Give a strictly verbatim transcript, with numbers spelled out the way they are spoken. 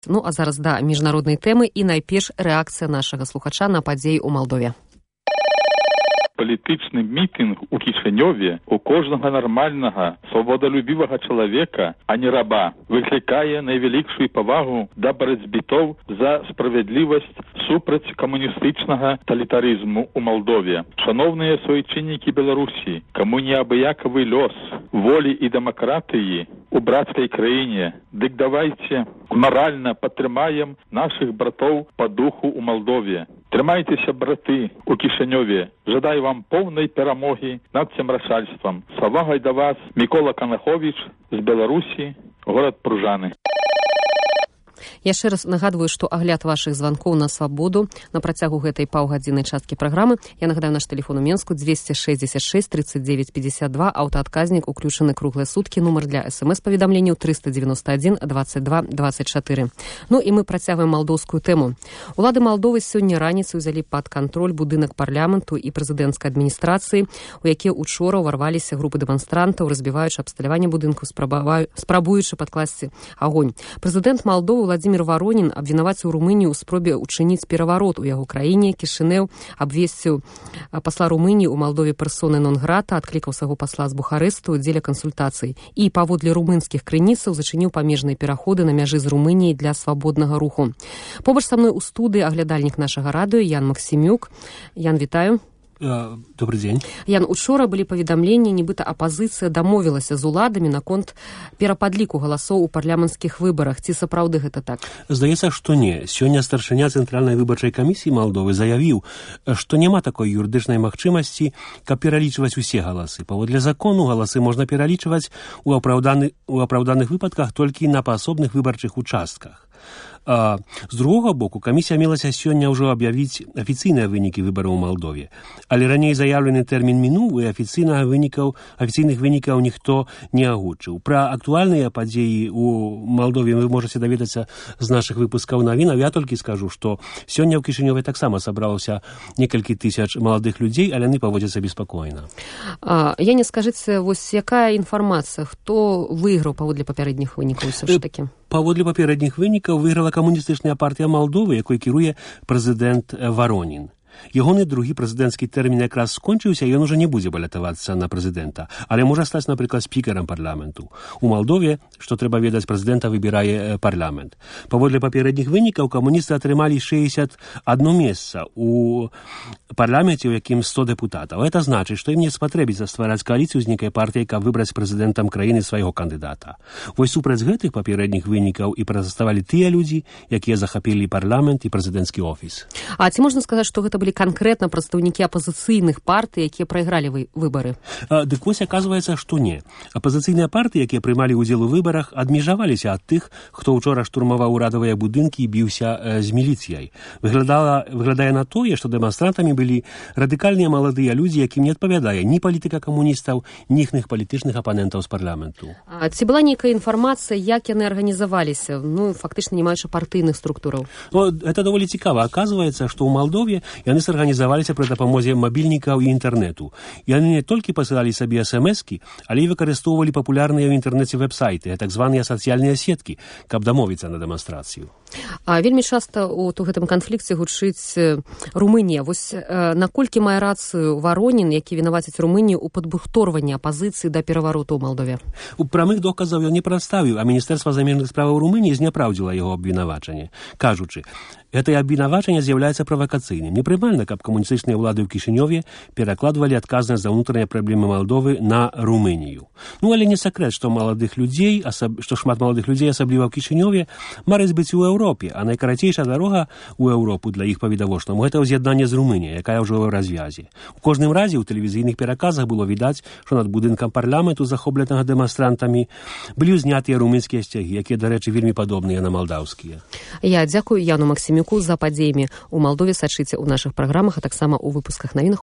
Ну, а зараз да міжнароднай тэмы і найперш рэакцыя нашага слухача на падзеі ў Малдове. Палітычны мітынг у Кішынёве у кожнага нармальнага, свабодалюбівага чалавека, а не раба, выклікае найвялікшую павагу да барацьбітоў за справядлівасць супраць камуністычнага талітарызму ў Малдове. Шановныя суайчыннікі Беларусі, каму неабыякавы лёс волі і дэмакратыі у брацкай краіне, дык давайце маральна падтрымаем нашых братоў па духу ў Малдове. Трымайцеся, браты, у Кішынёве. Жадаю вам поўнай перамогі над цемрачальствам. З павагай да вас Мікола Канаховіч з Беларусі, горад Пружаны. Яшчэ раз нагадваю, што агляд вашых званкоў на свабоду на працягу гэтай паўгадзіннай часткі праграмы. Я нагадаю наш тэлефон у Менску двести шестьдесят шесть тридцать девять пятьдесят два, аўтаадказнік уключаны круглыя суткі, нумар для смс-паведамленняў триста девяносто один двадцать два двадцать четыре. Ну і мы працягваем малдоўскую тэму. Улады Малдовы сёння раніцай узялі пад кантроль будынак парламенту і прэзідэнцкай адміністрацыі, у якія учора ўварваліся групы дэманстрантаў, разбіваючы абсталяванне будынку, спрабуючы падкласці агонь. Прэзідэнт Малдовы Владимир Воронин абвінаваціў Румынію ў спробе ўчыніць пераварот у яго краіне. Кішынеў абвесціў пасла Румыніі ў Малдове персоны нон-грата, адклікаў свайго пасла з Бухарэсту дзеля кансультацый і паводле румынскіх крыніцаў зачыніў памежныя пераходы на мяжы з Румыніяй для свабоднага руху. Побач са мной у студыі аглядальнік нашага радыё Ян Максімюк. Ян, вітаю. Добрый дзень. Ян, учора былі паведамленні, нібыта апазіцыя дамовілася з уладамі наконт перападліку галасоў у парламенцкіх выбарах. Ці сапраўды гэта так? Здаецца, што не. Сёння старшыня Цэнтральнай выбарчай камісіі Малдовы заявіў, што няма такой юрыдычнай магчымасці, каб пералічваць усе галасы. Паводле закону галасы можна пералічваць у апраўданы, у апраўданых выпадках толькі на паасобных выбарчых участках. А з другога боку, камісія мелася сёння ўжо аб'явіць афіцыйныя вынікі выбараў у Малдове. Але раней заяўлены тэрмін мінуў, і афіцыйнага вынікаў, афіцыйных вынікаў ніхто не агучыў. Пра актуальныя падзеі ў Малдове вы можаце даведацца з нашых выпускаў навін. Я толькі скажу, што сёння ў Кішынёве таксама сабралася некалькі тысяч маладых людзей, але яны паводзяцца беспакойна. А, я не скажыце, вось якая інфармацыя, хто выйграў паводле папярэдніх вынікаў ўсё ж такі? Паводле папярэдніх вынікаў выйграла камуністычная партыя Малдовы, якой кіруе прэзідэнт Воронин. Ягоны другі прэзідэнцкі тэрмін якраз скончыўся, і ён ужо не будзе балятавацца на прэзідэнта, але можа стаць, напрыклад, спікерам парламенту. У Малдове, што трэба ведаць, прэзідэнта выбірае парламент. Паводле папярэдніх вынікаў камуністы атрымалі шэсцьдзесят одно месца у парламенце, у якім сто дэпутатаў. Гэта значыць, што ім не спатрэбіцца ствараць кааліцыю з нейкай партыяй, каб выбраць прэзідэнтам краіны свайго кандыдата. Вось супраць гэтых папярэдніх вынікаў і пратэставалі тыя людзі, якія захапілі парламент і прэзідэнцкі офіс. А ці можна сказаць, што гэта былі конкретно прадстаўнікі апазіцыйных партый, якія прайгралі выбары? А, дык вось аказваецца, што не. Апазіцыйныя партыі, якія прымалі ўдзел у выбарах, адмежаваліся ад тых, хто ўчора штурмаваў урадавыя будынкі і біўся э, з міліцыяй. Выглядала, выглядае на тое, што дэманстрантамі былі радыкальныя маладыя людзі, якім не адпавядае ні палітыка камуністаў, ні іхных палітычных апанентаў з парламенту. А ці была нейкая інфармацыя, як яны арганізаваліся, ну, фактычна не маючы партыйных структураў? Ну, это даволі цікава. Аказваецца, што ў Малдове яны сарганізаваліся пры дапамозе мабільнікаў і інтэрнэту. Яны не толькі пасылалі сабе эс-эм-эскі, але і выкарыстоўвалі папулярныя ў інтэрнэце вэб-сайты, так званыя сацыяльныя сеткі, каб дамовіцца на дэманстрацыю. А вельмі часта у гэтым канфлікце гучыць Румынія. Вось э, наколькі мае рацыю Воронин, які вінаваціць Румынію ў падбухторванні апазіцыі да перавароту ў Малдове? У прамых доказаў ён не прадставіў, а Міністэрства замежных справаў Румыніі зняпраўдзіла яго абвінавачанне, кажучы, гэтае абвінавачанне з'яўляецца правакацыйным. Непрымальна, каб камуністычныя ўлады ў Кішынёве перакладвалі адказнасць за ўнутраныя праблемы Малдовы на Румынію. Ну, але не сакрэт, што маладых людзей, асаб... што шмат маладых людзей, асабліва ў Кішынёве, мараць быць у Еўропе, а найкарацейшая дарога ў Еўропу для іх па-відавочнаму гэта ўз'яднанне з Румыніяй, якая ўжо ў развязе. У кожным разе ў тэлевізійных пераказах было відаць, што над будынкам парламенту, захопленага дэманстрантамі, былі ўзнятыя румынскія сцягі, якія, дарэчы, вельмі падобныя на малдаўскія. Я дзякую Яну Максімюку за падзеямі ў Малдове. Сачыце ў нашых праграмах, а таксама ў выпусках навінах